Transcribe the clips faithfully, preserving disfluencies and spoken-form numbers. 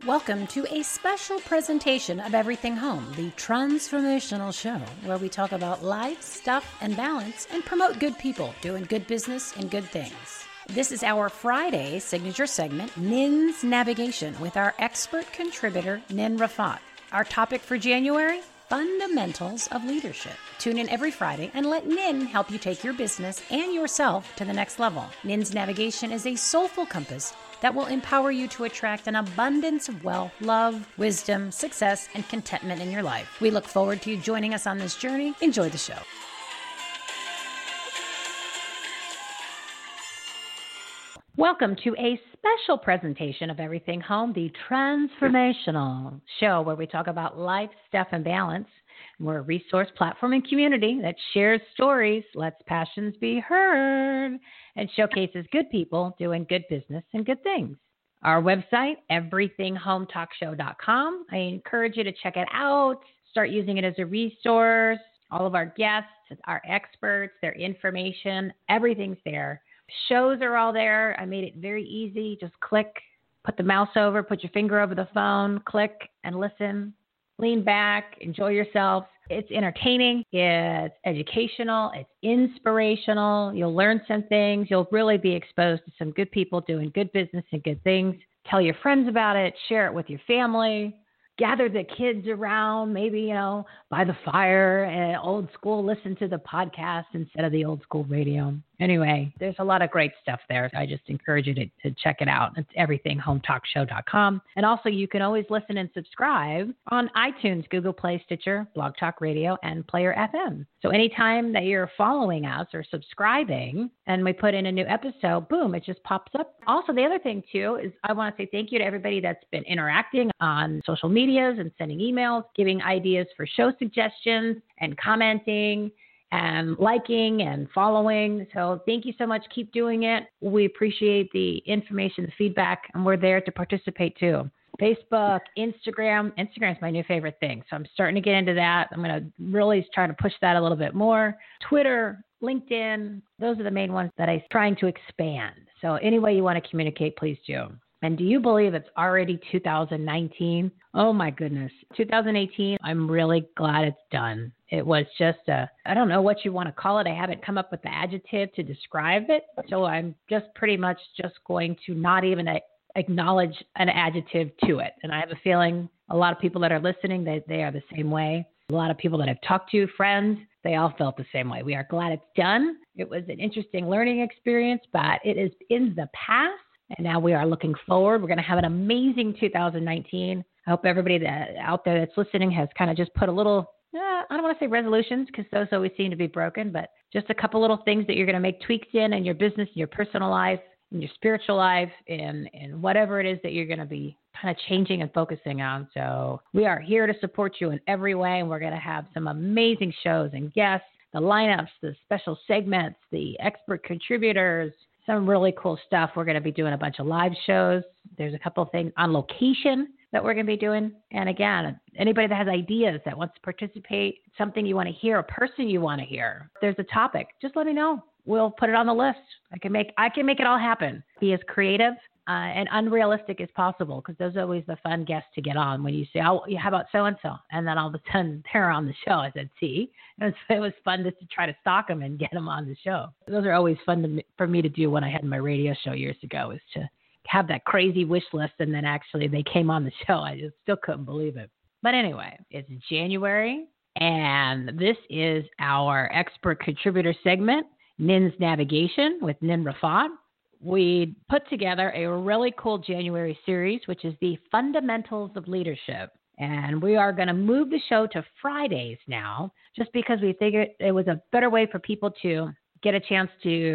Welcome to a special presentation of Everything Home, the transformational show where we talk about life, stuff, and balance and promote good people doing good business and good things. This is our Friday signature segment, Nin's Navigation, with our expert contributor, Nin Rafat. Our topic for January, Fundamentals of Leadership. Tune in every Friday and let Nin help you take your business and yourself to the next level. Nin's Navigation is a soulful compass that will empower you to attract an abundance of wealth, love, wisdom, success, and contentment in your life. We look forward to you joining us on this journey. Enjoy the show. Welcome to a special presentation of Everything Home, the transformational show where we talk about life, stuff, and balance. We're a resource platform and community that shares stories, lets passions be heard, and showcases good people doing good business and good things. Our website, everything home talk show dot com. I encourage you to check it out. Start using it as a resource. All of our guests, our experts, their information, everything's there. Shows are all there. I made it very easy. Just click, put the mouse over, put your finger over the phone, click and listen. Lean back, enjoy yourself. It's entertaining, it's educational, it's inspirational. You'll learn some things. You'll really be exposed to some good people doing good business and good things. Tell your friends about it. Share it with your family. Gather the kids around, maybe, you know, by the fire and old school, listen to the podcast instead of the old school radio. Anyway, there's a lot of great stuff there. I just encourage you to, to check it out. It's everything home talk show dot com. And also you can always listen and subscribe on iTunes, Google Play, Stitcher, Blog Talk Radio, and Player F M. So anytime that you're following us or subscribing and we put in a new episode, boom, it just pops up. Also, the other thing too is I want to say thank you to everybody that's been interacting on social medias and sending emails, giving ideas for show suggestions and commenting and liking and following. So thank you so much. Keep doing it. We appreciate the information, the feedback, and we're there to participate too. Facebook, Instagram. Instagram is my new favorite thing. So I'm starting to get into that. I'm going to really try to push that a little bit more. Twitter, LinkedIn, those are the main ones that I'm trying to expand. So any way you want to communicate, please do. And do you believe it's already two thousand nineteen? Oh my goodness. two thousand eighteen, I'm really glad it's done. It was just a, I don't know what you want to call it. I haven't come up with the adjective to describe it. So I'm just pretty much just going to not even acknowledge an adjective to it. And I have a feeling a lot of people that are listening, they, they are the same way. A lot of people that I've talked to, friends, they all felt the same way. We are glad it's done. It was an interesting learning experience, but it is in the past. And now we are looking forward. We're going to have an amazing two thousand nineteen. I hope everybody that out there that's listening has kind of just put a little, uh, I don't want to say resolutions because those always seem to be broken, but just a couple little things that you're going to make tweaks in in your business, in your personal life, in your spiritual life, in, in whatever it is that you're going to be kind of changing and focusing on. So we are here to support you in every way. And we're going to have some amazing shows and guests, the lineups, the special segments, the expert contributors, some really cool stuff. We're going to be doing a bunch of live shows. There's a couple of things on location that we're going to be doing. And again, anybody that has ideas that wants to participate, something you want to hear, a person you want to hear, if there's a topic, just let me know. We'll put it on the list. I can make I can make it all happen. Be as creative uh, and unrealistic as possible, because those are always the fun guests to get on when you say, oh, how about so-and-so? And then all of a sudden they're on the show. I said, see, it was, it was fun just to try to stalk them and get them on the show. Those are always fun to, for me to do when I had my radio show years ago, is to have that crazy wish list. And then actually they came on the show. I just still couldn't believe it. But anyway, it's January and this is our expert contributor segment, Nin's Navigation with Nin Rafat. We put together a really cool January series, which is the Fundamentals of Leadership. And we are going to move the show to Fridays now, just because we figured it was a better way for people to get a chance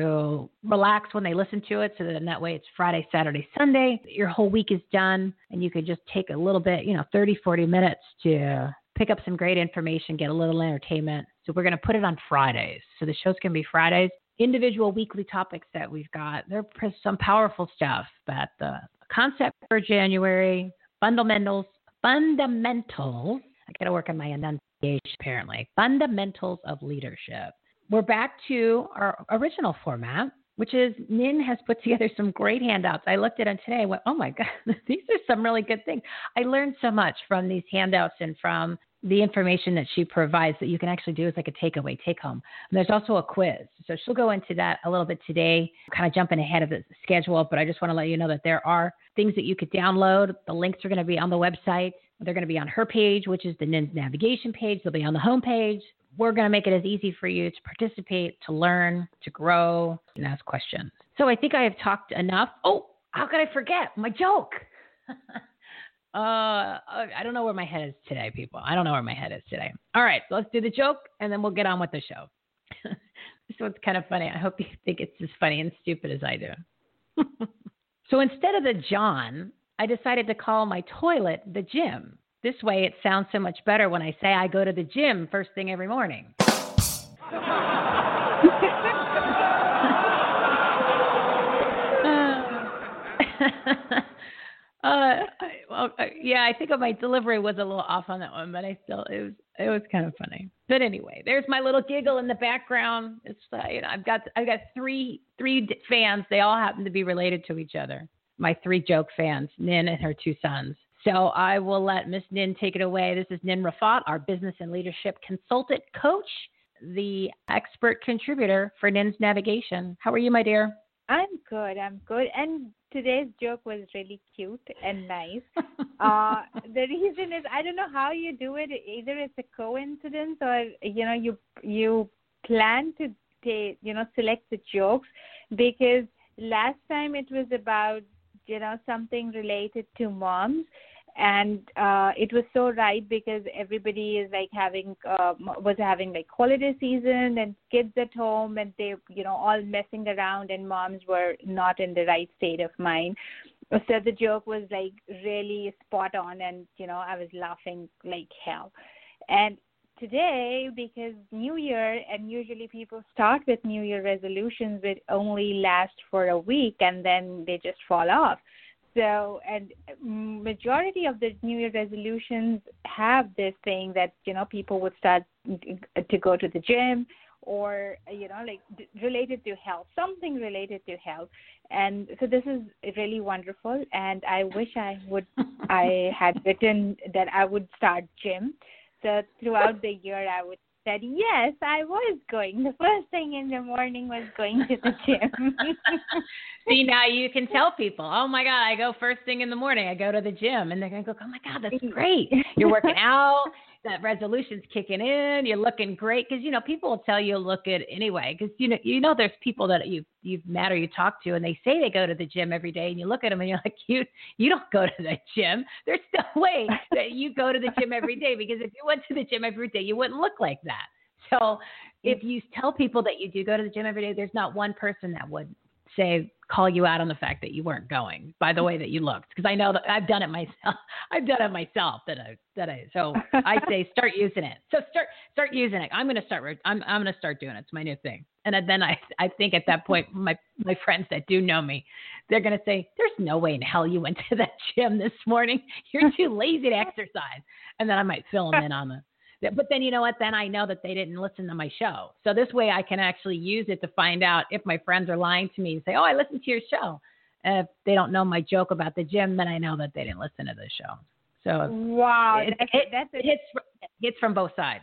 to relax when they listen to it. So that in that way it's Friday, Saturday, Sunday. Your whole week is done and you could just take a little bit, you know, thirty, forty minutes to pick up some great information, get a little entertainment. So we're going to put it on Fridays. So the show's going to be Fridays. Individual weekly topics that we've got, they're some powerful stuff. But the concept for January, fundamentals, fundamentals, I got to work on my enunciation apparently, fundamentals of leadership. We're back to our original format. which is Nin has put together some great handouts. I looked at them today. I went, oh my God, these are some really good things. I learned so much from these handouts and from the information that she provides that you can actually do as like a takeaway, take home. And there's also a quiz. So she'll go into that a little bit today, kind of jumping ahead of the schedule. But I just want to let you know that there are things that you could download. The links are going to be on the website. They're going to be on her page, which is the Nin's navigation page. They'll be on the homepage. We're going to make it as easy for you to participate, to learn, to grow, and ask questions. So I think I have talked enough. Oh, how could I forget my joke? Uh, I don't know where my head is today, people. I don't know where my head is today. All right, so let's do the joke, and then we'll get on with the show. This one's kind of funny. I hope you think it's as funny and stupid as I do. So instead of the John, I decided to call my toilet the gym. This way it sounds so much better when I say I go to the gym first thing every morning. Uh, I, well, I, yeah, I think my delivery was a little off on that one, but I still, it was, it was kind of funny. But anyway, there's my little giggle in the background. It's, uh, you know, I've got, I've got three, three fans. They all happen to be related to each other. My three joke fans, Nin and her two sons. So I will let Miss Nin take it away. This is Nin Rafat, our business and leadership consultant coach, the expert contributor for Nin's Navigation. How are you, my dear? I'm good. I'm good. And today's joke was really cute and nice. Uh, the reason is I don't know how you do it. Either it's a coincidence or, you know, you you plan to take, you know, select the jokes, because last time it was about, you know, something related to moms. And uh, it was so right because everybody is like having, uh, was having like holiday season and kids at home, and they, you know, all messing around, and moms were not in the right state of mind. So the joke was like really spot on, and, you know, I was laughing like hell. And today, because New Year, and usually people start with New Year resolutions that only last for a week and then they just fall off. So, and majority of the New Year resolutions have this thing that, you know, people would start to go to the gym, or, you know, like related to health, something related to health. And so this is really wonderful. And I wish I would, I had written that I would start gym. So throughout the year, I would said, yes, I was going. The first thing in the morning was going to the gym. See, now you can tell people, oh, my God, I go first thing in the morning. I go to the gym. And they're going to go, oh, my God, that's great. You're working out. That resolution's kicking in. You're looking great. Because, you know, people will tell you to look good anyway. Because, you know, you know, there's people that you, you've met or you talk to, and they say they go to the gym every day. And you look at them and you're like, you, you don't go to the gym. There's no way that you go to the gym every day. Because if you went to the gym every day, you wouldn't look like that. So if you tell people that you do go to the gym every day, there's not one person that would say, call you out on the fact that you weren't going by the way that you looked. Because I know that I've done it myself. I've done it myself that I, that I, so I say, start using it. So start, start using it. I'm going to start, I'm, I'm going to start doing it. It's my new thing. And then I, I think at that point, my, my friends that do know me, they're going to say, there's no way in hell you went to that gym this morning. You're too lazy to exercise. And then I might fill them in on the, but then, you know what? Then I know that they didn't listen to my show. So this way I can actually use it to find out if my friends are lying to me and say, oh, I listened to your show. And if they don't know my joke about the gym, then I know that they didn't listen to the show. So wow, it, that's, it, that's a- it hits, hits from both sides.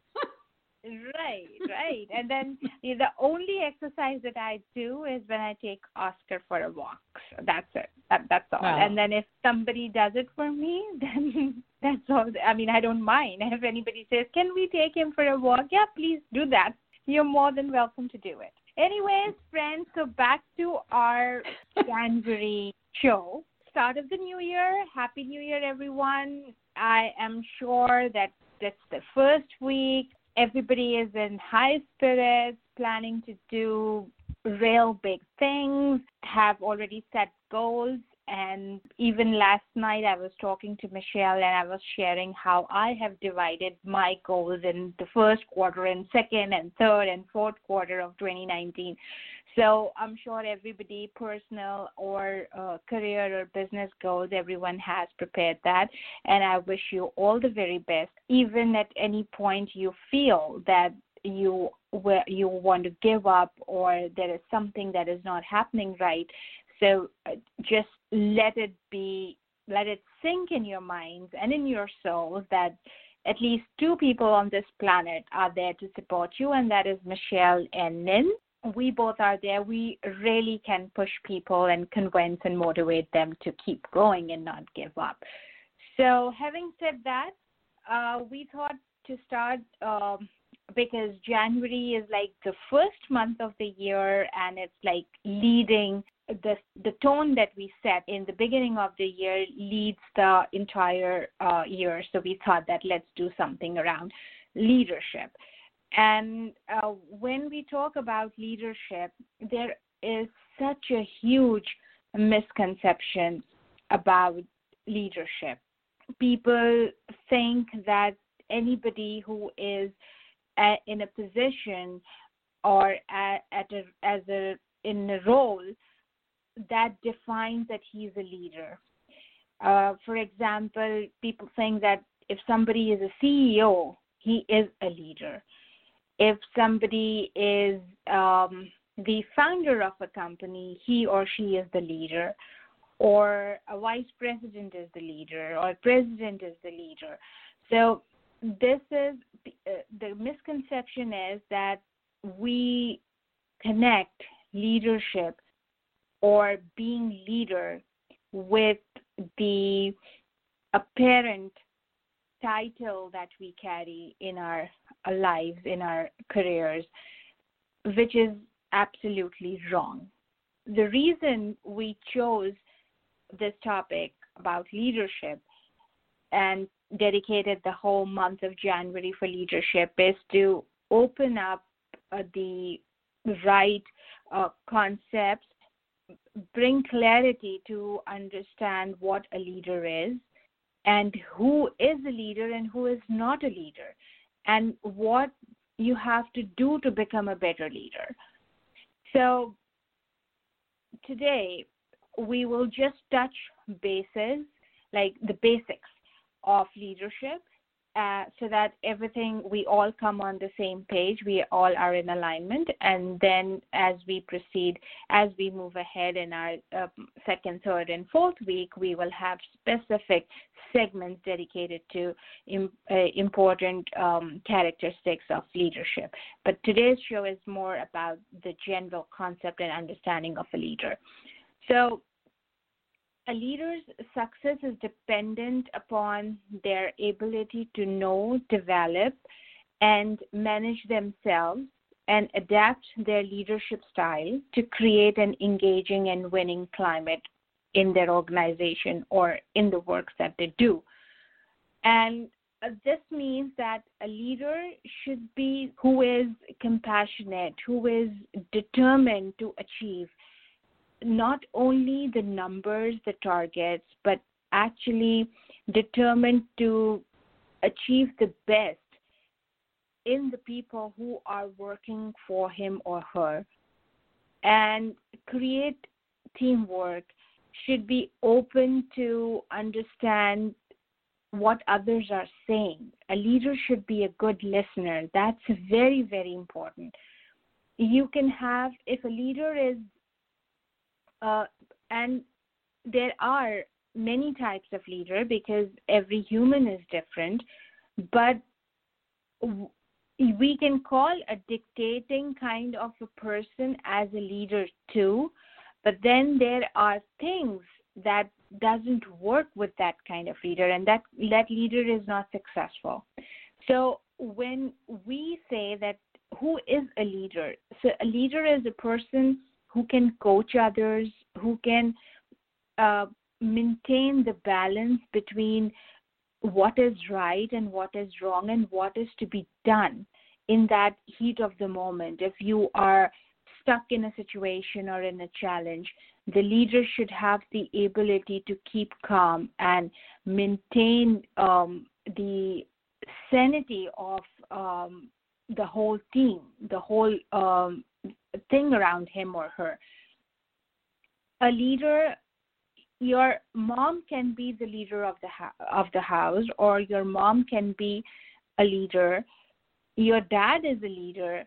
Right, right. And then you know, the only exercise that I do is when I take Oscar for a walk. So that's it. That, that's all. Wow. And then if somebody does it for me, then that's all. I mean, I don't mind. If anybody says, can we take him for a walk? Yeah, please do that. You're more than welcome to do it. Anyways, friends, so back to our January show. Start of the new year. Happy New Year, everyone. I am sure that that's the first week. Everybody is in high spirits, planning to do real big things, have already set goals. And even last night I was talking to Michelle and I was sharing how I have divided my goals in the first quarter and second and third and fourth quarter of twenty nineteen. So I'm sure everybody, personal or uh, career or business goals, everyone has prepared that. And I wish you all the very best. Even at any point you feel that you where you want to give up, or there is something that is not happening right. So uh, just let it be, let it sink in your minds and in your souls that at least two people on this planet are there to support you, and that is Michelle and Nin. We both are there. We really can push people and convince and motivate them to keep going and not give up. So having said that, uh, we thought to start um, because January is like the first month of the year, and it's like leading the the tone that we set in the beginning of the year leads the entire uh, year. So we thought that let's do something around leadership. And uh, when we talk about leadership, there is such a huge misconception about leadership. People think that anybody who is at, in a position or at, at a, as a in a role that defines that he's a leader. Uh, for example, people think that if somebody is a C E O, he is a leader. If somebody is um, the founder of a company, he or she is the leader, or a vice president is the leader, or president is the leader. So this is, uh, the misconception is that we connect leadership or being leader with the apparent title that we carry in our lives, in our careers, which is absolutely wrong. The reason we chose this topic about leadership and dedicated the whole month of January for leadership is to open up uh, the right uh, concepts, bring clarity to understand what a leader is, and who is a leader and who is not a leader, and what you have to do to become a better leader. So today we will just touch bases, like the basics of leadership, uh, so that everything, we all come on the same page, we all are in alignment, and then as we proceed, as we move ahead in our uh, second, third, and fourth week, we will have specific segments dedicated to im- uh, important um, characteristics of leadership. But today's show is more about the general concept and understanding of a leader. So a leader's success is dependent upon their ability to know, develop, and manage themselves and adapt their leadership style to create an engaging and winning climate in their organization or in the works that they do. And uh, this means that a leader should be who is compassionate, who is determined to achieve not only the numbers, the targets, but actually determined to achieve the best in the people who are working for him or her, and create teamwork, should be open to understand what others are saying. A leader should be a good listener. That's very, very important. You can have, if a leader is Uh, and there are many types of leader because every human is different, but we can call a dictating kind of a person as a leader too, but then there are things that doesn't work with that kind of leader, and that, that leader is not successful. So when we say that who is a leader, so a leader is a person who can coach others, who can uh, maintain the balance between what is right and what is wrong and what is to be done in that heat of the moment. If you are stuck in a situation or in a challenge, the leader should have the ability to keep calm and maintain um, the sanity of um, the whole team, the whole um, thing around him or her. A leader, your mom can be the leader of the ho- of the house, or your mom can be a leader. your dad is a leader,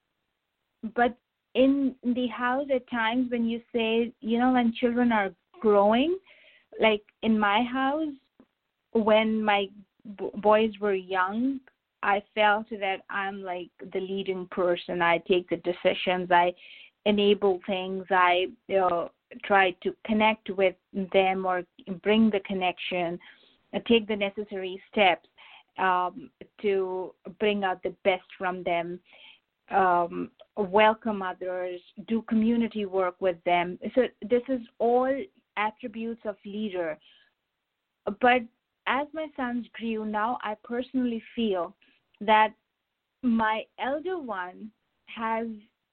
but in the house at times when you say, you know, when children are growing, like in my house, when my b- boys were young, I felt that I'm like the leading person. I take the decisions. I enable things. I you know, try to connect with them or bring the connection, uh, take the necessary steps um, to bring out the best from them, um, welcome others, do community work with them. So this is all attributes of leader. But as my sons grew, now I personally feel that my elder one has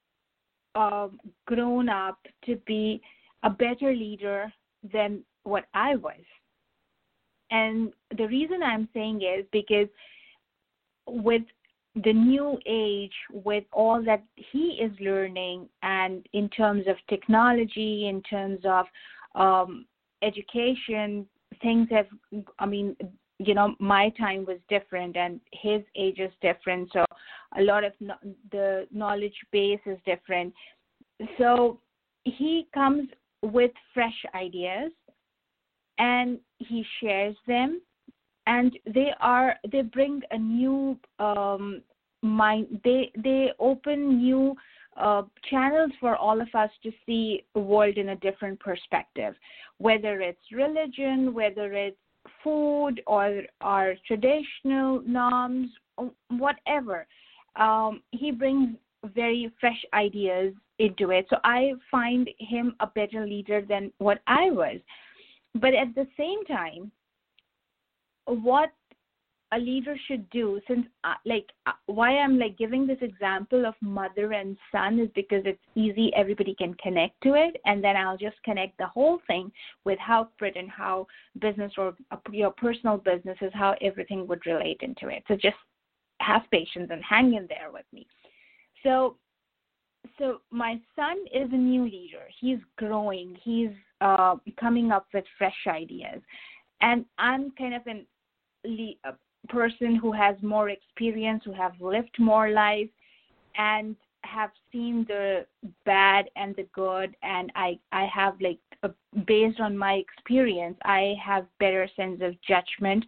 um, grown up to be a better leader than what I was. And the reason I'm saying is because with the new age, with all that he is learning, and in terms of technology, in terms of um, education, things have, I mean, you know, my time was different and his age is different. So a lot of no, the knowledge base is different. So he comes with fresh ideas and he shares them, and they are they bring a new um, mind. They they open new uh, channels for all of us to see the world in a different perspective, whether it's religion, whether it's food, or our traditional norms, whatever. Um, he brings very fresh ideas into it. So I find him a better leader than what I was. But at the same time, what a leader should do, since uh, like uh, why I'm like giving this example of mother and son is because it's easy, everybody can connect to it, and then I'll just connect the whole thing with how Frit and how business or uh, your personal business is, how everything would relate into it. So just have patience and hang in there with me. So so my son is a new leader. He's growing. He's uh, coming up with fresh ideas, and I'm kind of an a person who has more experience, who have lived more life, and have seen the bad and the good. And I, I have like, a, based on my experience, I have better sense of judgment.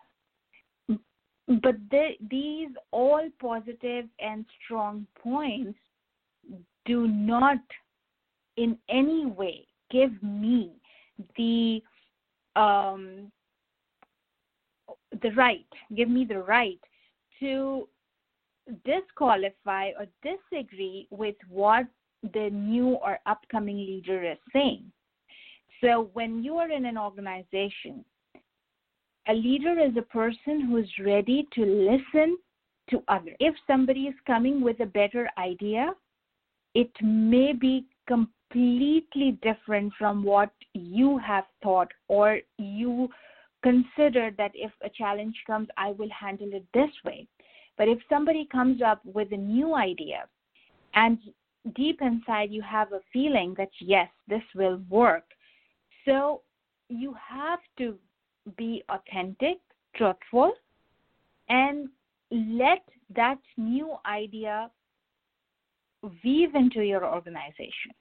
But the, these all positive and strong points do not in any way give me the um, the right, give me the right to disqualify or disagree with what the new or upcoming leader is saying. So when you are in an organization, a leader is a person who is ready to listen to others. If somebody is coming with a better idea, it may be completely different from what you have thought, or you consider that if a challenge comes, I will handle it this way. But if somebody comes up with a new idea and deep inside you have a feeling that, yes, this will work, so you have to be authentic, truthful, and let that new idea weave into your organization.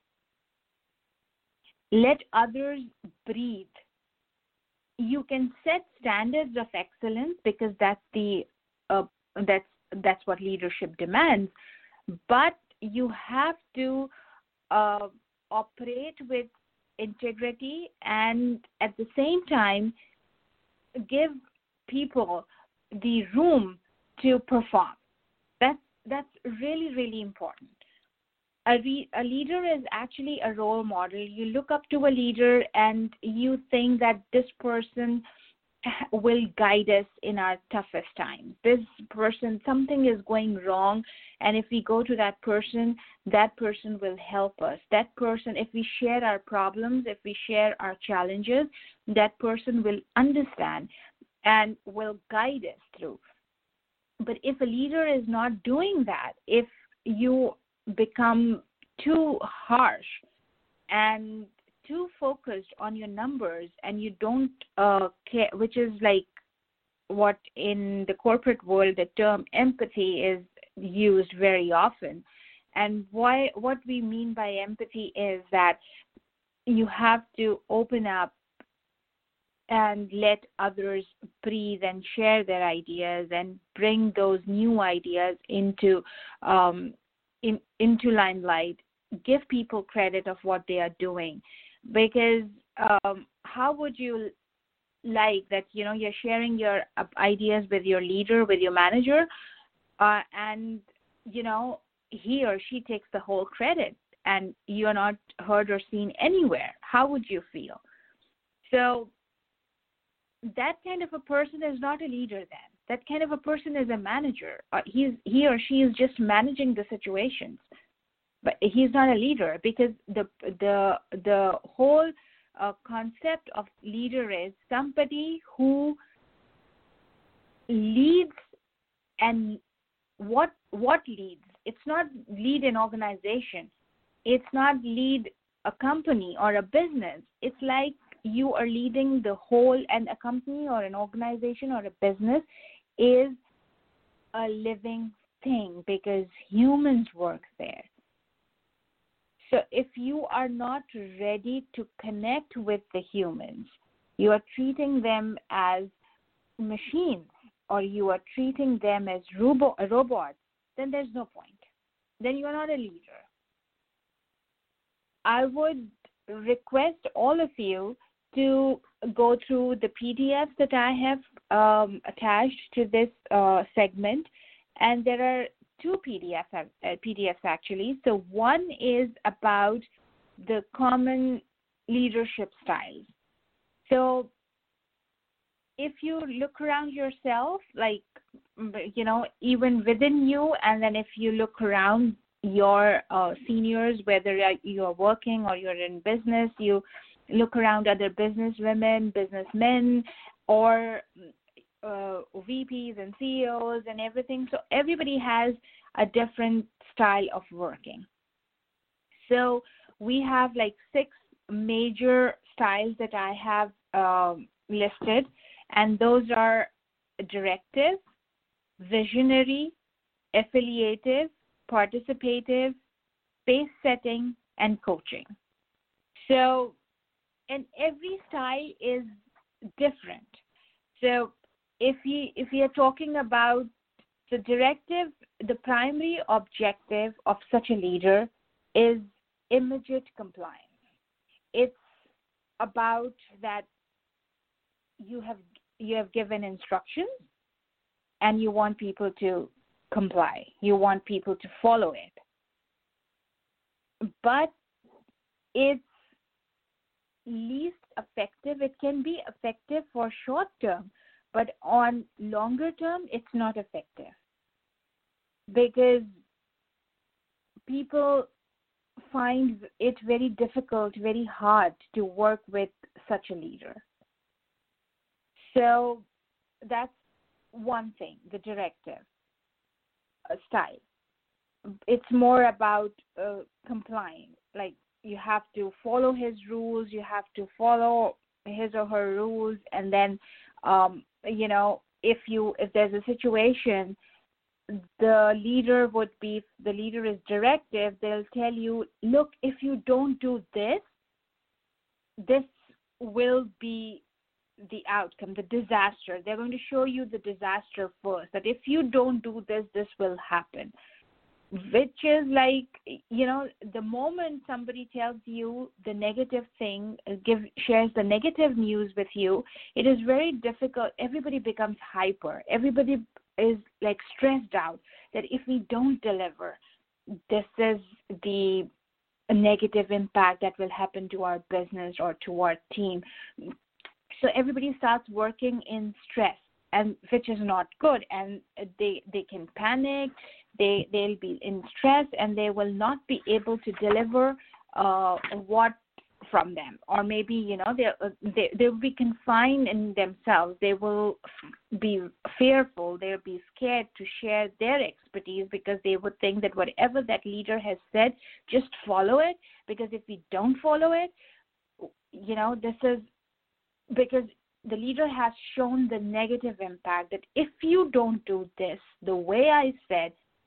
Let others breathe. You can set standards of excellence because that's the uh, that's that's what leadership demands. But you have to uh, operate with integrity, and at the same time give people the room to perform. That's that's really really important. A, re- a leader is actually a role model. You look up to a leader and you think that this person will guide us in our toughest times. This person, something is going wrong, and if we go to that person, that person will help us. That person, if we share our problems, if we share our challenges, that person will understand and will guide us through. But if a leader is not doing that, if you become too harsh and too focused on your numbers, and you don't uh, care, which is like what in the corporate world the term empathy is used very often. And why what we mean by empathy is that you have to open up and let others breathe and share their ideas and bring those new ideas into um, in, into limelight. Give people credit of what they are doing, because um, how would you like that? You know, you're sharing your uh, ideas with your leader, with your manager, uh, and you know he or she takes the whole credit, and you're not heard or seen anywhere. How would you feel? So that kind of a person is not a leader then. That kind of a person is a manager. Uh, he's, he or she is just managing the situations, but he's not a leader, because the the the whole uh, concept of leader is somebody who leads. And what what leads? It's not lead an organization. It's not lead a company or a business. It's like you are leading the whole, and a company or an organization or a business is a living thing, because humans work there. So if you are not ready to connect with the humans, you are treating them as machines, or you are treating them as robo- robots, then there's no point. Then you are not a leader. I would request all of you to go through the P D Fs that I have um, attached to this uh, segment, and there are two P D Fs, uh, P D Fs actually. So one is about the common leadership styles. So if you look around yourself, like, you know, even within you, and then if you look around your uh, seniors, whether you're working or you're in business, you look around other business women, businessmen, or uh, V Ps and C E Os and everything. So everybody has a different style of working. So we have like six major styles that I have um, listed, and those are directive, visionary, affiliative, participative, pace-setting, and coaching. So, and every style is different. So if you if we are talking about the directive, the primary objective of such a leader is immediate compliance. It's about that you have you have given instructions and you want people to comply. You want people to follow it. But it's least effective. It can be effective for short term, but on longer term, it's not effective, because people find it very difficult, very hard to work with such a leader. So that's one thing, the directive uh, style. It's more about uh, complying. Like, you have to follow his rules, you have to follow his or her rules, and then, um, you know, if you if there's a situation, the leader would be, the leader is directive, they'll tell you, look, if you don't do this, this will be the outcome, the disaster. They're going to show you the disaster first, that if you don't do this, this will happen. Which is like, you know, the moment somebody tells you the negative thing, give shares the negative news with you, it is very difficult. Everybody becomes hyper. Everybody is like stressed out that if we don't deliver, this is the negative impact that will happen to our business or to our team. So everybody starts working in stress, and which is not good. And they they can panic. They they'll be in stress, and they will not be able to deliver uh, what from them, or maybe, you know, they they they will be confined in themselves. They will be fearful. They'll be scared to share their expertise, because they would think that whatever that leader has said, just follow it. Because if we don't follow it, you know, this is because the leader has shown the negative impact that if you don't do this the way I said,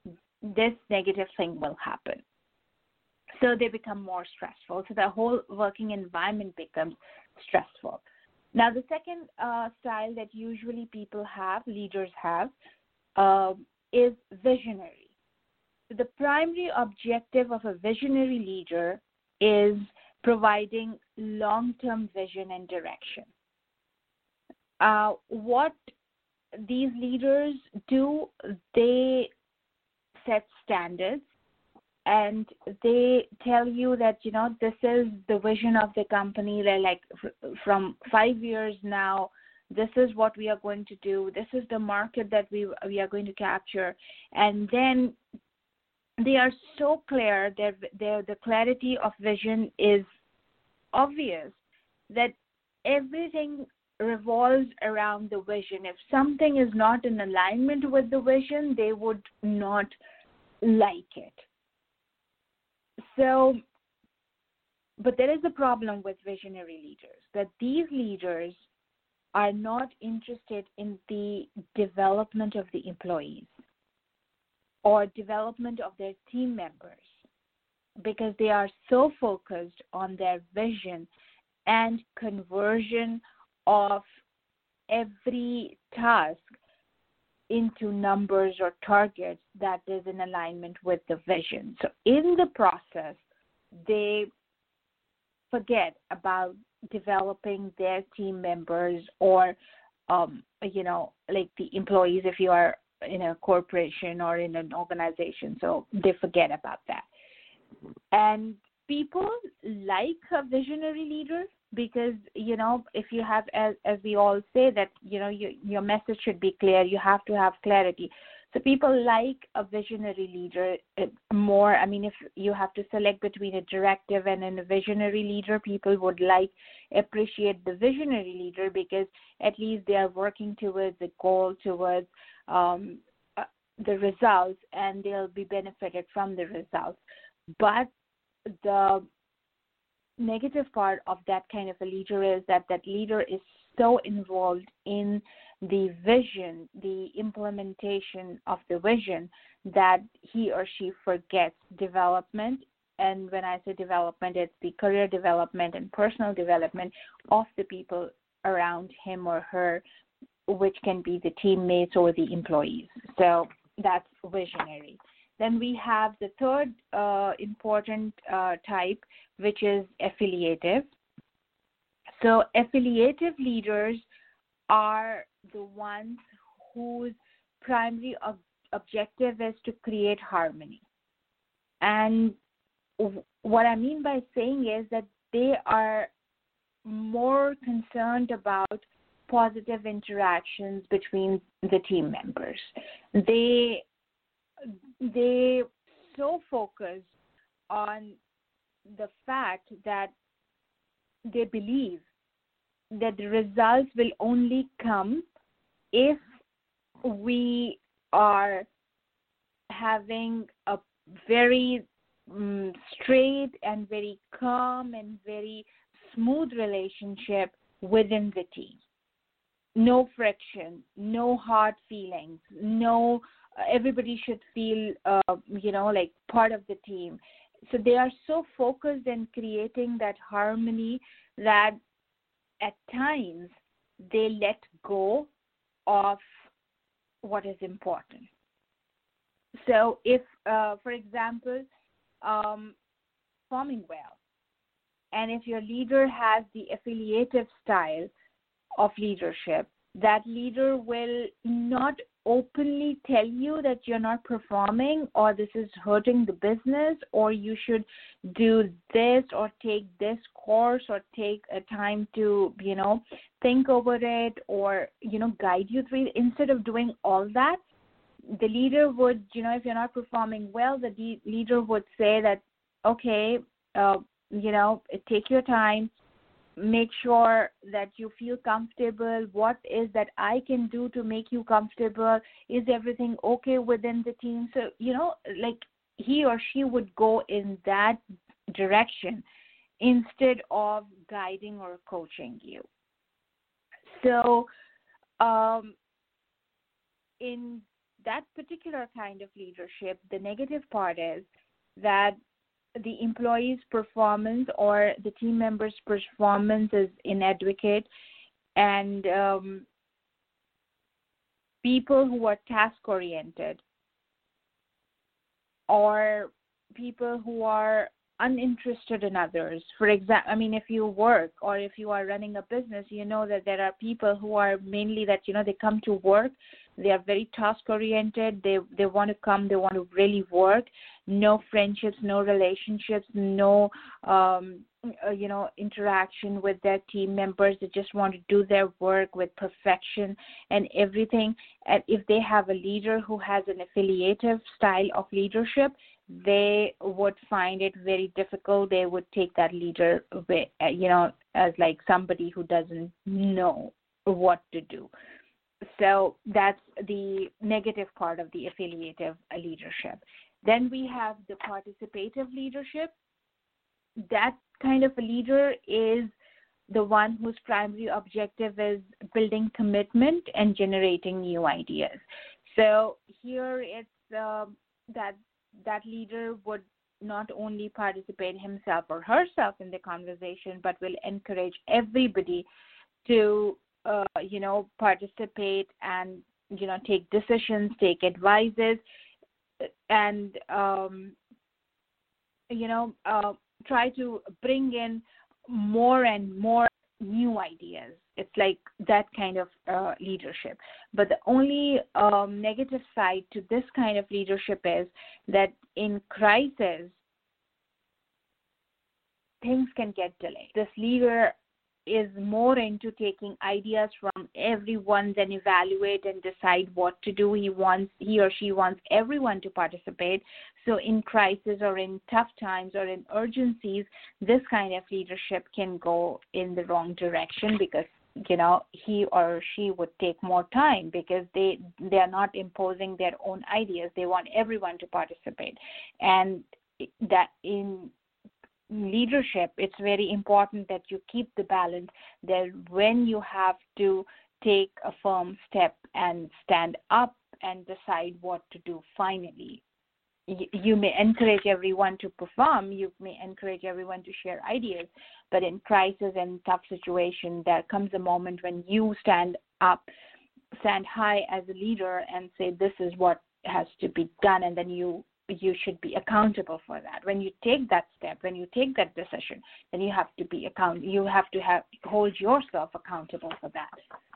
this negative thing will happen. So they become more stressful. So the whole working environment becomes stressful. Now, the second uh, style that usually people have, leaders have, uh, is visionary. So the primary objective of a visionary leader is providing long-term vision and direction. Uh, what these leaders do, they set standards and they tell you that, you know, this is the vision of the company. They're like, from five years now, this is what we are going to do. This is the market that we we are going to capture. And then they are so clear, their, their, the clarity of vision is obvious, that everything revolves around the vision. If something is not in alignment with the vision, they would not like it. So, but there is a problem with visionary leaders, that these leaders are not interested in the development of the employees or development of their team members, because they are so focused on their vision and conversion of every task into numbers or targets that is in alignment with the vision. So in the process, they forget about developing their team members or, um, you know, like the employees if you are in a corporation or in an organization. So they forget about that. And people like a visionary leader because, you know, if you have, as, as we all say, that, you know, you, your message should be clear, you have to have clarity. So people like a visionary leader more. I mean, if you have to select between a directive and a visionary leader, people would like, appreciate the visionary leader because at least they are working towards a goal, towards um, uh, the results, and they'll be benefited from the results. But the negative part of that kind of a leader is that that leader is so involved in the vision, the implementation of the vision, that he or she forgets development. And when I say development, it's the career development and personal development of the people around him or her, which can be the teammates or the employees. So that's visionary. Then we have the third uh, important uh, type, which is affiliative. So affiliative leaders are the ones whose primary ob- objective is to create harmony. And w- what I mean by saying is that they are more concerned about positive interactions between the team members. They they so focus on the fact that they believe that the results will only come if we are having a very um, straight and very calm and very smooth relationship within the team. No friction, no hard feelings, no, uh, everybody should feel, uh, you know, like part of the team. So they are so focused in creating that harmony that at times they let go of what is important. So if, uh, for example, um, performing well, and if your leader has the affiliative style of leadership, that leader will not openly tell you that you're not performing or this is hurting the business or you should do this or take this course or take a time to, you know, think over it or, you know, guide you through it. Instead of doing all that, the leader would, you know, if you're not performing well, the de- leader would say that, okay, uh, you know, take your time, make sure that you feel comfortable. What is that I can do to make you comfortable? Is everything okay within the team? So, you know, like he or she would go in that direction instead of guiding or coaching you. So, um, in that particular kind of leadership, the negative part is that the employee's performance or the team member's performance is inadequate, and um, people who are task-oriented or people who are uninterested in others. For example, I mean, if you work or if you are running a business, you know that there are people who are mainly that, you know, they come to work, they are very task-oriented, they they want to come, they want to really work, no friendships, no relationships, no, um, uh, you know, interaction with their team members. They just want to do their work with perfection and everything. And if they have a leader who has an affiliative style of leadership, they would find it very difficult. They would take that leader, you know, as like somebody who doesn't know what to do. So that's the negative part of the affiliative leadership. Then we have the participative leadership. That kind of a leader is the one whose primary objective is building commitment and generating new ideas. So here it's uh, that that leader would not only participate himself or herself in the conversation, but will encourage everybody to, uh, you know, participate and, you know, take decisions, take advices, and, um, you know, uh, try to bring in more and more new ideas. It's like that kind of uh, leadership. But the only um, negative side to this kind of leadership is that in crisis, things can get delayed. This leader is more into taking ideas from everyone, then evaluate and decide what to do. He wants, he or she wants everyone to participate. So in crisis or in tough times or in urgencies, this kind of leadership can go in the wrong direction because, you know, he or she would take more time because they they are not imposing their own ideas. They want everyone to participate. And that in leadership, it's very important that you keep the balance, that when you have to take a firm step and stand up and decide what to do finally, you, you may encourage everyone to perform, you may encourage everyone to share ideas, but in crisis and tough situation, there comes a moment when you stand up, stand high as a leader and say, this is what has to be done, and then you you should be accountable for that. When you take that step, when you take that decision, then you have to be account. You have to have hold yourself accountable for that.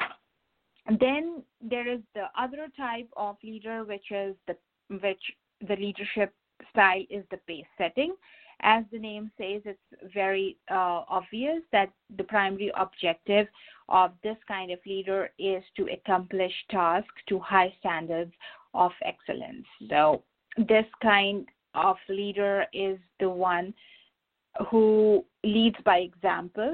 And then there is the other type of leader, which is the which the leadership style is the pace setting. As the name says, it's very uh, obvious that the primary objective of this kind of leader is to accomplish tasks to high standards of excellence. So this kind of leader is the one who leads by example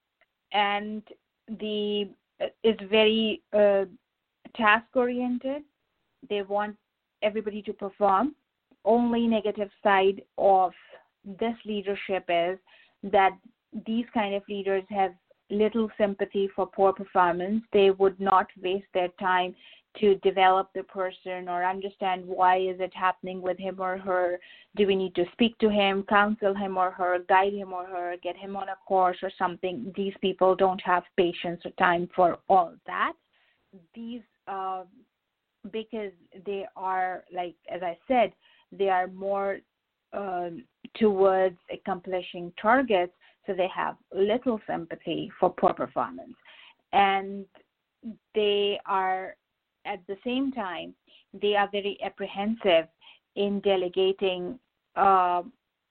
and the is very uh, task-oriented. They want everybody to perform. Only negative side of this leadership is that these kind of leaders have little sympathy for poor performance. They would not waste their time to develop the person or understand why is it happening with him or her. Do we need to speak to him, counsel him or her, guide him or her, get him on a course or something? These people don't have patience or time for all that. These, uh, because they are, like, as I said, they are more uh, towards accomplishing targets, so they have little sympathy for poor performance. And they are, at the same time, they are very apprehensive in delegating uh,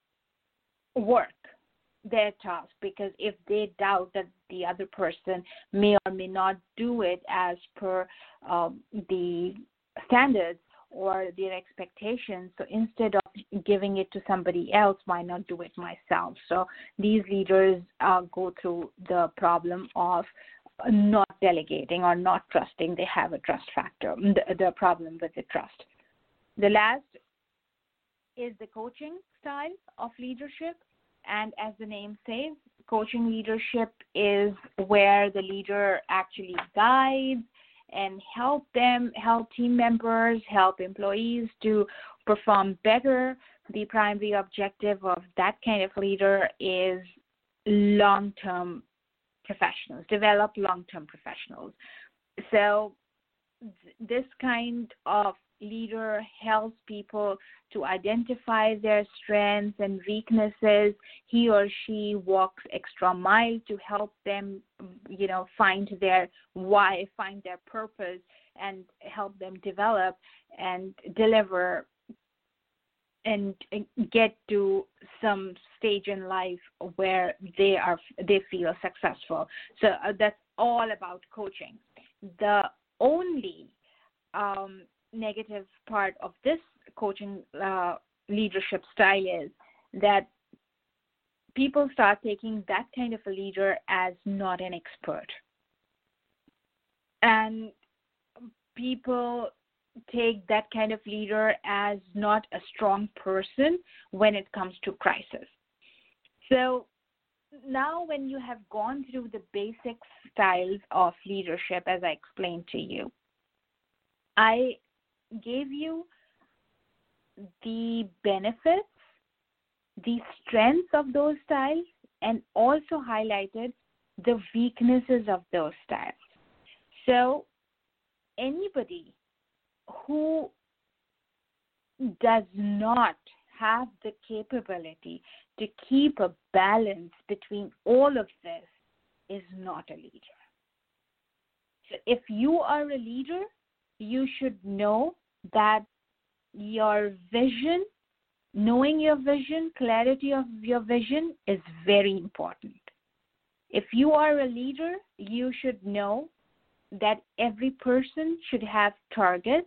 work, their task, because if they doubt that the other person may or may not do it as per um, the standards or their expectations, so instead of giving it to somebody else, why not do it myself? So these leaders uh, go through the problem of not delegating or not trusting. They have a trust factor, the, the problem with the trust. The last is the coaching style of leadership. And as the name says, coaching leadership is where the leader actually guides and help them, help team members, help employees to perform better. The primary objective of that kind of leader is long-term professionals, develop long-term professionals. So th- this kind of leader helps people to identify their strengths and weaknesses. He or she walks extra mile to help them, you know, find their why, find their purpose, and help them develop and deliver and get to some stage in life where they are they feel successful. So uh, that's all about coaching. The only um, negative part of this coaching uh, leadership style is that people start taking that kind of a leader as not an expert. And people take that kind of leader as not a strong person when it comes to crisis. So now when you have gone through the basic styles of leadership, as I explained to you, I gave you the benefits, the strengths of those styles, and also highlighted the weaknesses of those styles. So anybody who does not have the capability to keep a balance between all of this is not a leader. So if you are a leader, you should know that your vision, knowing your vision, clarity of your vision is very important. If you are a leader, you should know that every person should have targets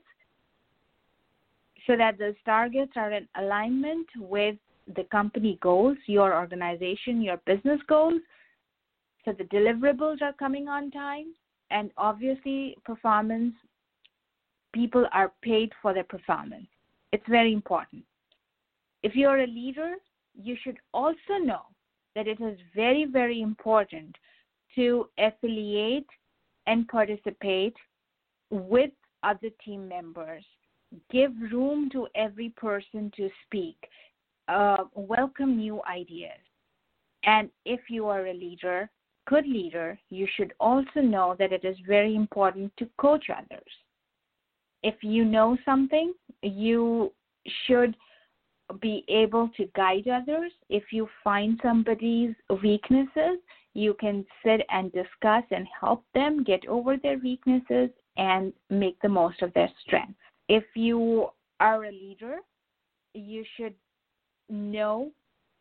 so that those targets are in alignment with the company goals, your organization, your business goals, so the deliverables are coming on time, and obviously performance, people are paid for their performance. It's very important. If you're a leader, you should also know that it is very, very important to affiliate and participate with other team members. Give room to every person to speak. Uh, welcome new ideas. And if you are a leader, good leader, you should also know that it is very important to coach others. If you know something, you should be able to guide others. If you find somebody's weaknesses, you can sit and discuss and help them get over their weaknesses and make the most of their strengths. If you are a leader, you should know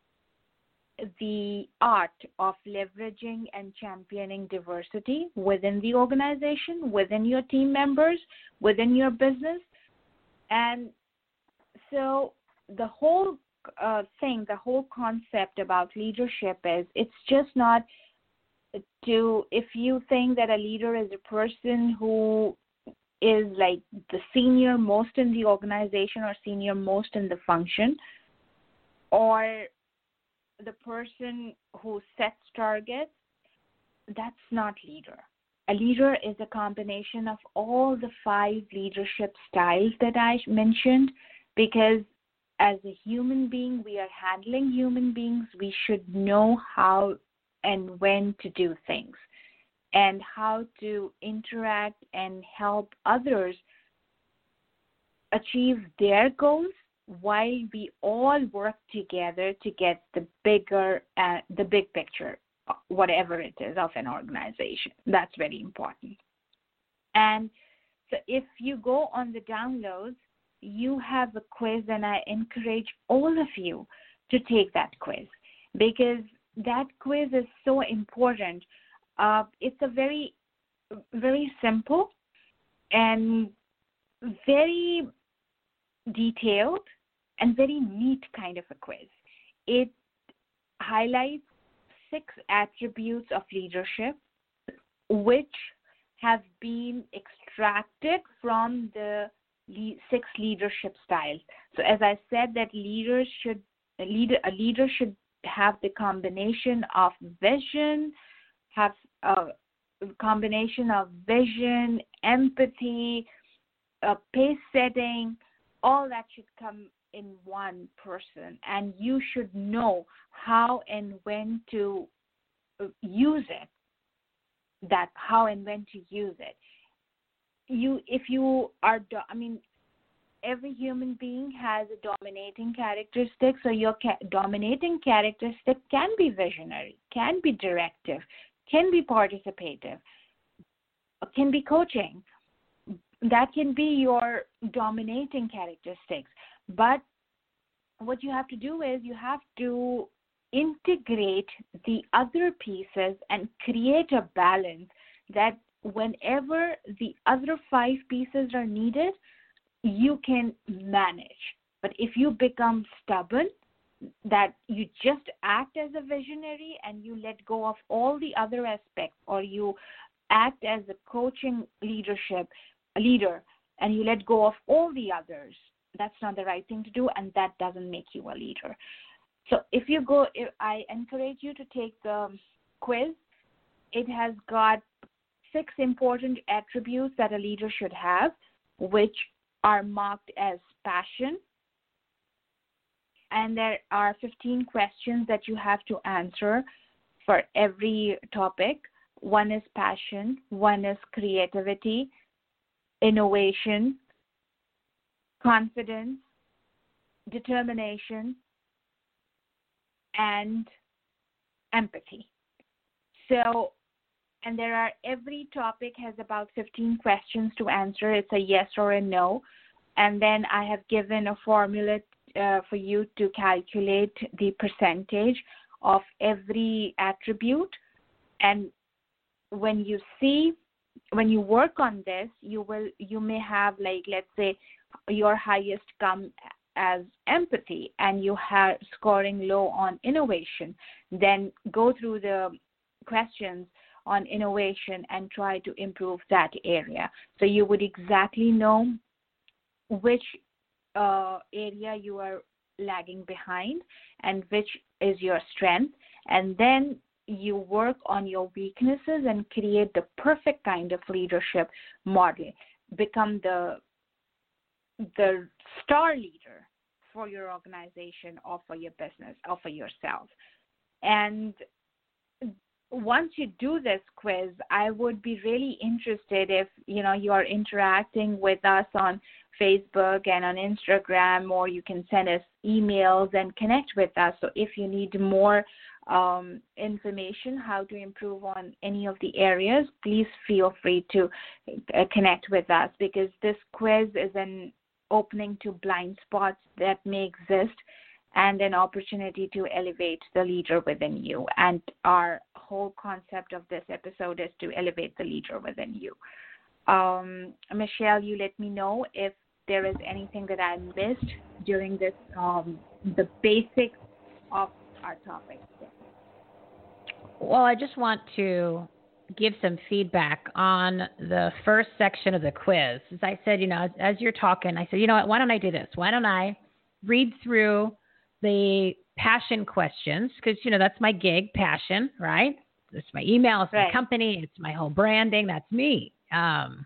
the art of leveraging and championing diversity within the organization, within your team members, within your business. And so the whole uh, thing, the whole concept about leadership is it's just not to, if you think that a leader is a person who is like the senior most in the organization or senior most in the function, or the person who sets targets, that's not leader. A leader is a combination of all the five leadership styles that I mentioned, because as a human being, we are handling human beings. We should know how and when to do things and how to interact and help others achieve their goals while we all work together to get the bigger, uh, the big picture, whatever it is, of an organization. That's very important. And so if you go on the downloads, you have a quiz, and I encourage all of you to take that quiz, because that quiz is so important. Uh, it's a very, very simple and very detailed and very neat kind of a quiz. It highlights six attributes of leadership which have been extracted from the le- six leadership styles. So as I said, that leaders should a leader a leader should have the combination of vision, have uh, combination of vision, empathy, uh, pace setting, all that should come in one person. And you should know how and when to use it, that how and when to use it. You, if you are, I mean, every human being has a dominating characteristic. So your ca- dominating characteristic can be visionary, can be directive, can be participative, can be coaching. That can be your dominating characteristics. But what you have to do is you have to integrate the other pieces and create a balance that whenever the other five pieces are needed, you can manage. But if you become stubborn, that you just act as a visionary and you let go of all the other aspects, or you act as a coaching leadership leader and you let go of all the others, that's not the right thing to do, and that doesn't make you a leader. So if you go, if I encourage you to take the quiz. It has got six important attributes that a leader should have, which are marked as passion. And there are fifteen questions that you have to answer for every topic. One is passion, one is creativity, innovation, confidence, determination, and empathy. So, and there are, every topic has about fifteen questions to answer. It's a yes or a no. And then I have given a formula uh, for you to calculate the percentage of every attribute. And when you see, when you work on this, you will, you may have, like, let's say your highest come as empathy and you have scoring low on innovation. Then go through the questions on innovation and try to improve that area. So you would exactly know which uh, area you are lagging behind and which is your strength. And then you work on your weaknesses and create the perfect kind of leadership model. Become the the star leader for your organization or for your business or for yourself. And once you do this quiz, I would be really interested if, you know, you are interacting with us on Facebook and on Instagram, or you can send us emails and connect with us. So if you need more um, information how to improve on any of the areas, please feel free to uh, connect with us, because this quiz is an opening to blind spots that may exist and an opportunity to elevate the leader within you. And our whole concept of this episode is to elevate the leader within you. Um, Michelle, you let me know if there is anything that I missed during this, um, the basics of our topic. Well, I just want to give some feedback on the first section of the quiz. As I said, you know, as, as you're talking, I said, you know what, why don't I do this? Why don't I read through the passion questions? Because, you know, that's my gig, passion, right? It's my email, it's right. my company, it's my whole branding. That's me. Um,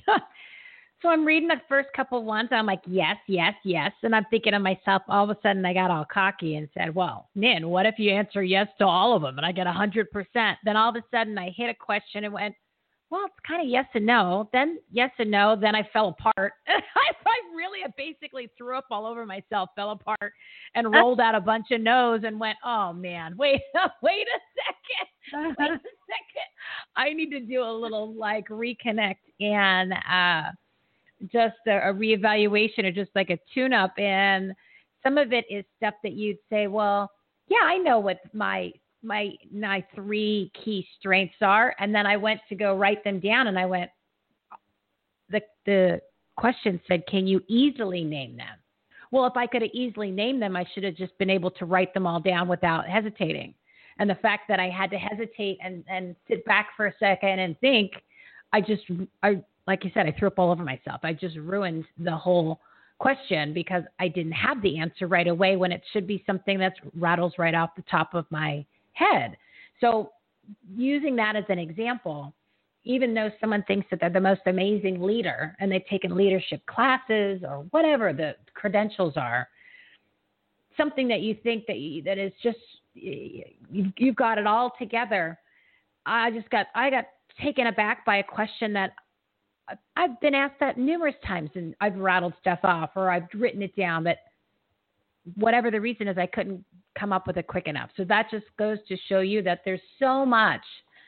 so I'm reading the first couple ones. And I'm like, yes, yes, yes. And I'm thinking to myself, all of a sudden I got all cocky and said, well, Nin, what if you answer yes to all of them and I get one hundred percent? Then all of a sudden I hit a question and went, well, it's kind of yes and no. Then yes and no. Then I fell apart. I, I really basically threw up all over myself, fell apart, and rolled out a bunch of no's and went, oh, man, wait, wait a second. Wait a second. I need to do a little, like, reconnect and uh, just a, a reevaluation or just like a tune-up. And some of it is stuff that you'd say, well, yeah, I know what my – my my three key strengths are. And then I went to go write them down and I went, the the question said, can you easily name them? Well, if I could have easily named them, I should have just been able to write them all down without hesitating. And the fact that I had to hesitate and, and sit back for a second and think, I just, I like you said, I threw up all over myself. I just ruined the whole question because I didn't have the answer right away when it should be something that rattles right off the top of my head. So using that as an example, even though someone thinks that they're the most amazing leader and they've taken leadership classes or whatever the credentials are, something that you think that you, that is just, you, you've got it all together. I just got, I got taken aback by a question that I've been asked that numerous times, and I've rattled stuff off or I've written it down, but whatever the reason is, I couldn't come up with it quick enough. So that just goes to show you that there's so much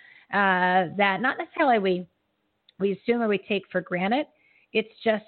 uh, that not necessarily we we assume or we take for granted. It's just,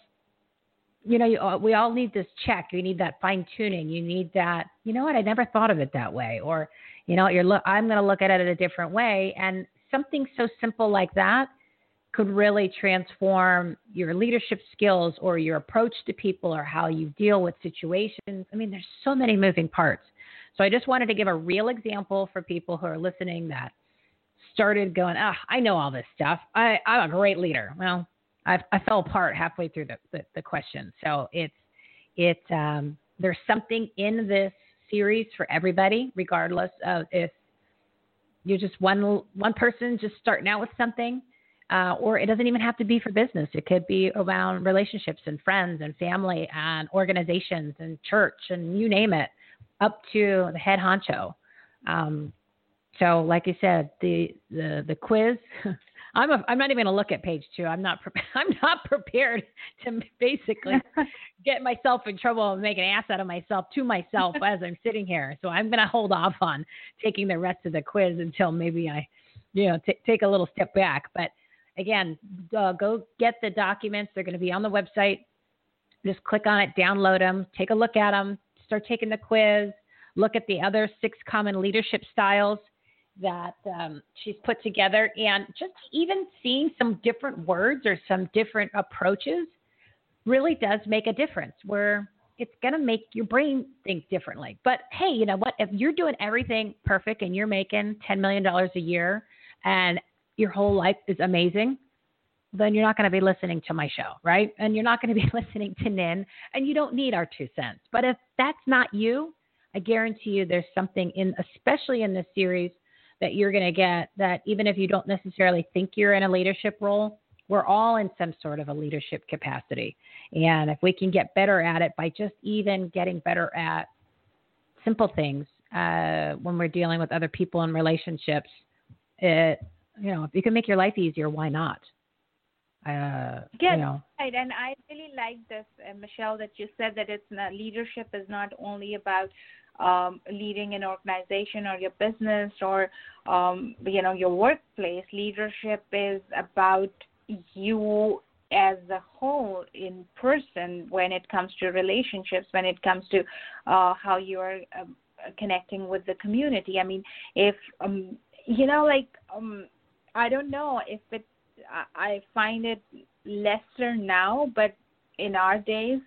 you know, you, we all need this check. You need that fine tuning. You need that, you know what, I never thought of it that way. Or, you know, you're look, I'm going to look at it a different way. And something so simple like that could really transform your leadership skills or your approach to people or how you deal with situations. I mean, there's so many moving parts. So I just wanted to give a real example for people who are listening that started going, ah, oh, I know all this stuff. I, I'm a great leader. Well, I, I fell apart halfway through the, the, the question. So it's, it, um, there's something in this series for everybody, regardless of if you're just one, one person just starting out with something. Uh, or it doesn't even have to be for business. It could be around relationships and friends and family and organizations and church and you name it, up to the head honcho. Um, so, like I said, the the the quiz. I'm a, I'm not even going to look at page two. I'm not pre- I'm not prepared to basically get myself in trouble and make an ass out of myself to myself as I'm sitting here. So I'm going to hold off on taking the rest of the quiz until maybe I, you know, t- take a little step back. But again, uh, go get the documents. They're going to be on the website. Just click on it, download them, take a look at them, start taking the quiz, look at the other six common leadership styles that um, she's put together. And just even seeing some different words or some different approaches really does make a difference, where it's going to make your brain think differently. But hey, you know what? If you're doing everything perfect and you're making ten million dollars a year and your whole life is amazing, then you're not going to be listening to my show, right? And you're not going to be listening to Nin, and you don't need our two cents. But if that's not you, I guarantee you there's something in, especially in this series, that you're going to get that even if you don't necessarily think you're in a leadership role, we're all in some sort of a leadership capacity. And if we can get better at it by just even getting better at simple things uh, when we're dealing with other people in relationships, it, you know, if you can make your life easier, why not? Uh, yes, you know. Right. And I really like this, uh, Michelle, that you said that it's not, leadership is not only about um, leading an organization or your business or, um, you know, your workplace. Leadership is about you as a whole in person when it comes to relationships, when it comes to uh, how you're uh, connecting with the community. I mean, if, um, you know, like, um, I don't know if it, I find it lesser now, but in our days,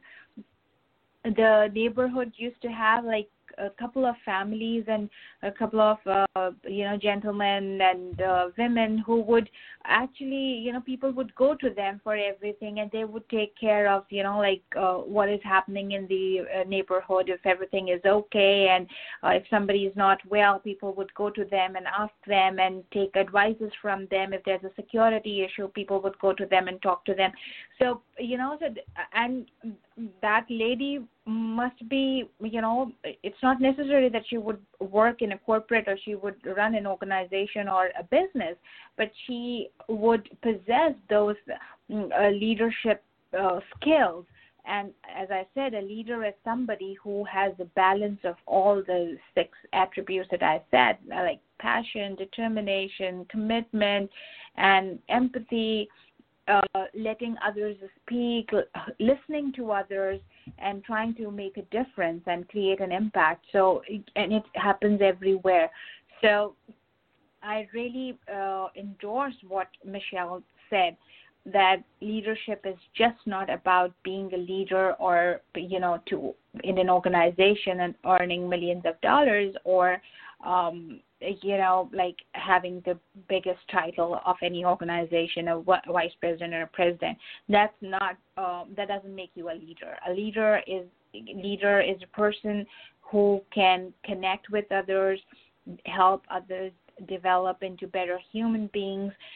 the neighborhood used to have like a couple of families and a couple of, uh, you know, gentlemen and uh, women who would actually, you know, people would go to them for everything, and they would take care of, you know, like uh, what is happening in the uh, neighborhood, if everything is okay. And uh, if somebody is not well, people would go to them and ask them and take advices from them. If there's a security issue, people would go to them and talk to them. So, you know, so, and that lady must be, you know, it's not necessary that she would work in a corporate or she would run an organization or a business, but she would possess those uh, leadership uh, skills. And as I said, a leader is somebody who has the balance of all the six attributes that I said, like passion, determination, commitment, and empathy, uh, letting others speak, listening to others, and trying to make a difference and create an impact. So, and it happens everywhere. So I really uh, endorse what Michelle said, that leadership is just not about being a leader or, you know, to in an organization and earning millions of dollars or, um, you know, like having the biggest title of any organization, a vice president or a president. That's not, um, that doesn't make you a leader. A leader is, leader is a person who can connect with others, help others develop into better human beings,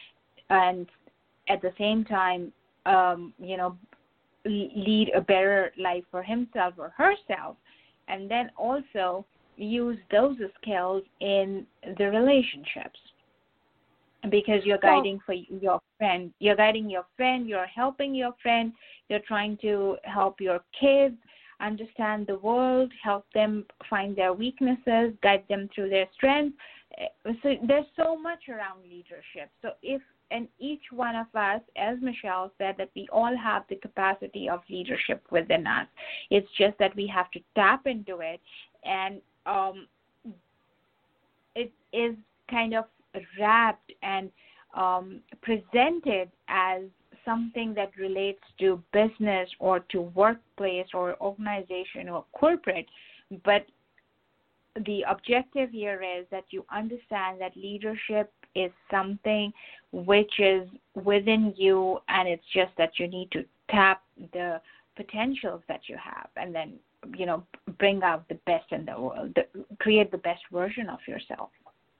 and at the same time, um, you know, lead a better life for himself or herself, and then also use those skills in the relationships, because you're guiding well, for your friend, you're guiding your friend, you're helping your friend, you're trying to help your kids understand the world, help them find their weaknesses, guide them through their strengths. So there's so much around leadership. So if and each one of us, as Michelle said, that we all have the capacity of leadership within us. It's just that we have to tap into it, and um, it is kind of wrapped and um, presented as something that relates to business or to workplace or organization or corporate, but the objective here is that you understand that leadership is something which is within you, and it's just that you need to tap the potentials that you have, and then, you know, bring out the best in the world, create the best version of yourself.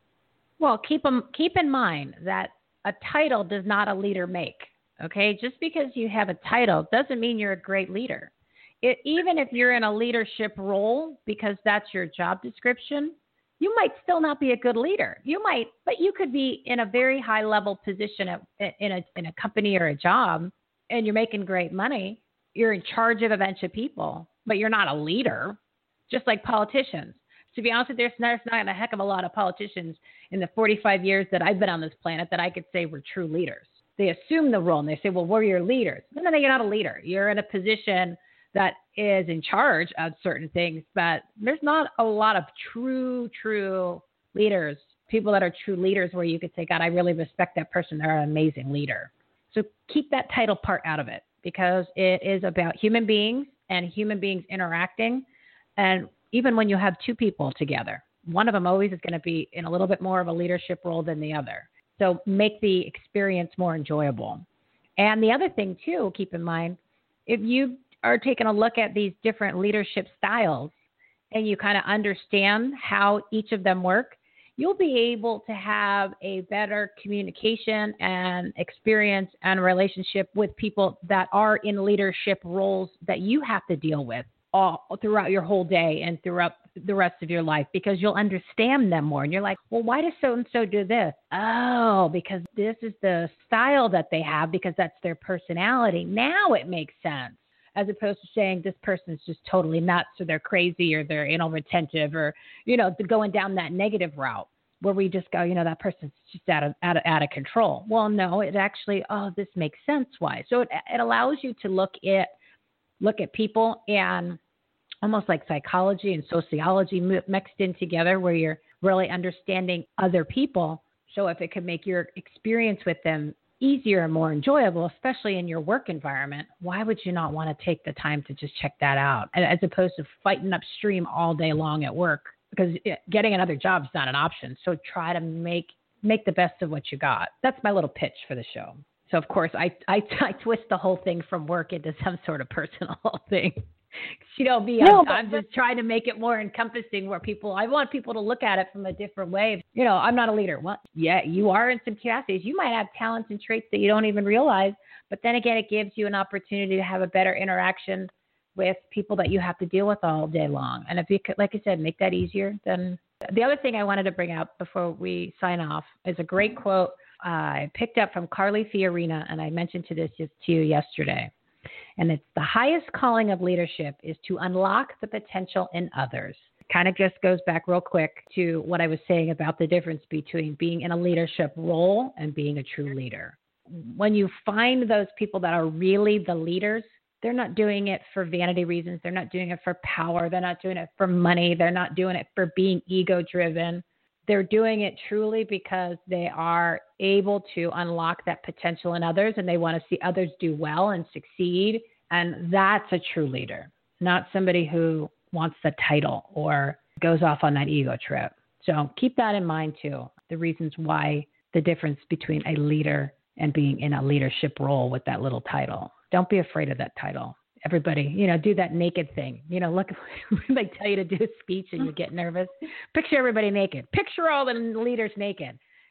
Well, keep, um, keep in mind that a title does not a leader make, okay? Just because you have a title doesn't mean you're a great leader. It, even if you're in a leadership role, because that's your job description, you might still not be a good leader. You might, but you could be in a very high level position at, in a in a company or a job, and you're making great money. You're in charge of a bunch of people, but you're not a leader. Just like politicians. To be honest with you, there's not a heck of a lot of politicians in the forty-five years that I've been on this planet that I could say were true leaders. They assume the role and they say, well, we're your leaders. No, no, no, you're not a leader. You're in a position that is in charge of certain things, but there's not a lot of true, true leaders, people that are true leaders where you could say, God, I really respect that person. They're an amazing leader. So keep that title part out of it, because it is about human beings and human beings interacting. And even when you have two people together, one of them always is going to be in a little bit more of a leadership role than the other. So make the experience more enjoyable. And the other thing too, keep in mind, if you are taking a look at these different leadership styles and you kind of understand how each of them work, you'll be able to have a better communication and experience and relationship with people that are in leadership roles that you have to deal with all throughout your whole day and throughout the rest of your life, because you'll understand them more. And you're like, well, why does so-and-so do this? Oh, because this is the style that they have, because that's their personality. Now it makes sense. As opposed to saying this person's just totally nuts, or they're crazy, or they're anal retentive, or, you know, going down that negative route where we just go, you know, that person's just out of, out of, out of control. Well, no, it actually, oh, this makes sense. Why? So it, it allows you to look at, look at people and almost like psychology and sociology mixed in together, where you're really understanding other people. So if it could make your experience with them easier and more enjoyable, especially in your work environment, why would you not want to take the time to just check that out, as opposed to fighting upstream all day long at work? Because getting another job is not an option. So try to make make the best of what you got. That's my little pitch for the show. So of course, I I, I twist the whole thing from work into some sort of personal thing. You know, me, no, I'm, but, I'm just trying to make it more encompassing, where people, I want people to look at it from a different way. You know, I'm not a leader. Well, yeah, you are in some capacities. You might have talents and traits that you don't even realize, but then again, it gives you an opportunity to have a better interaction with people that you have to deal with all day long. And if you could, like I said, make that easier, then the other thing I wanted to bring up before we sign off is a great quote uh, I picked up from Carly Fiorina, and I mentioned to this just to you yesterday. And it's the highest calling of leadership is to unlock the potential in others. Kind of just goes back real quick to what I was saying about the difference between being in a leadership role and being a true leader. When you find those people that are really the leaders, they're not doing it for vanity reasons. They're not doing it for power. They're not doing it for money. They're not doing it for being ego driven. They're doing it truly because they are able to unlock that potential in others, and they want to see others do well and succeed. And that's a true leader, not somebody who wants the title or goes off on that ego trip. So keep that in mind too, the reasons why the difference between a leader and being in a leadership role with that little title. Don't be afraid of that title. Everybody, you know, do that naked thing. You know, look, they tell you to do a speech and you get nervous. Picture everybody naked. Picture all the leaders naked.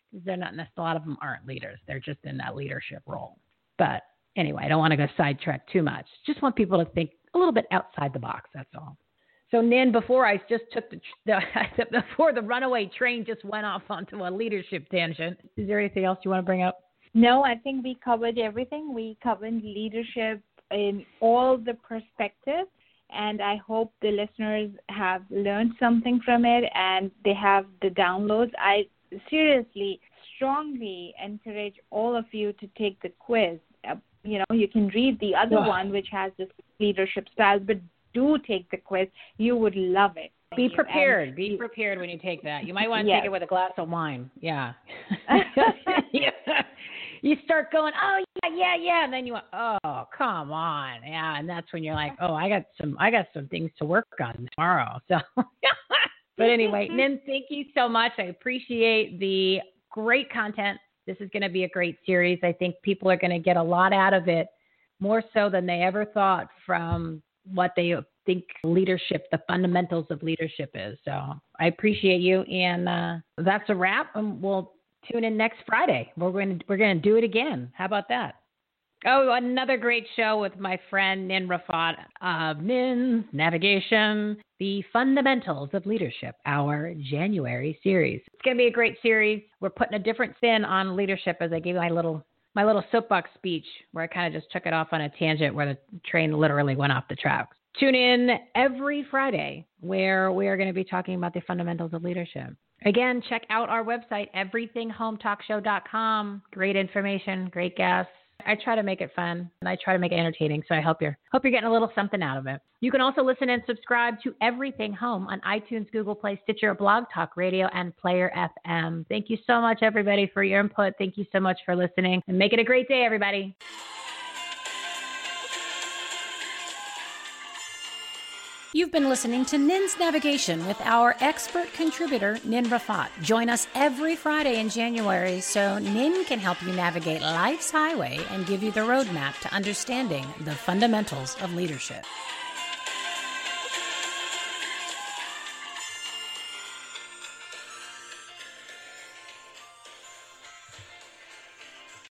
They're not, a lot of them aren't leaders. They're just in that leadership role. But anyway, I don't want to go sidetrack too much. Just want people to think a little bit outside the box. That's all. So, Nin, before I just took the, the before the runaway train just went off onto a leadership tangent, is there anything else you want to bring up? No, I think we covered everything. We covered leadership in all the perspectives, and I hope the listeners have learned something from it and they have the downloads. I seriously, strongly encourage all of you to take the quiz. Uh, you know, you can read the other oh. one, which has the leadership styles, but do take the quiz. You would love it. Be prepared. And Be prepared when you take that. You might want to yes. take it with a glass of wine. Yeah. yeah. You start going, oh yeah, yeah, yeah, and then you went, oh, come on, yeah, and that's when you're like, oh, I got some, I got some things to work on tomorrow. So, but anyway, Nin, thank you so much. I appreciate the great content. This is going to be a great series. I think people are going to get a lot out of it, more so than they ever thought from what they think leadership, the fundamentals of leadership is. So I appreciate you, and uh, that's a wrap. And we'll tune in next Friday. We're going to, we're going to do it again. How about that? Oh, another great show with my friend Nin Rafat of Nin's Navigation, the Fundamentals of Leadership, our January series. It's going to be a great series. We're putting a different spin on leadership, as I gave my little my little soapbox speech where I kind of just took it off on a tangent where the train literally went off the tracks. Tune in every Friday where we are going to be talking about the fundamentals of leadership. Again, check out our website, everything home talk show dot com. Great information, great guests. I try to make it fun, and I try to make it entertaining, so I hope you're, hope you're getting a little something out of it. You can also listen and subscribe to Everything Home on iTunes, Google Play, Stitcher, Blog Talk Radio, and Player F M. Thank you so much, everybody, for your input. Thank you so much for listening, and make it a great day, everybody. You've been listening to Nin's Navigation with our expert contributor, Nin Rafat. Join us every Friday in January so Nin can help you navigate life's highway and give you the roadmap to understanding the fundamentals of leadership.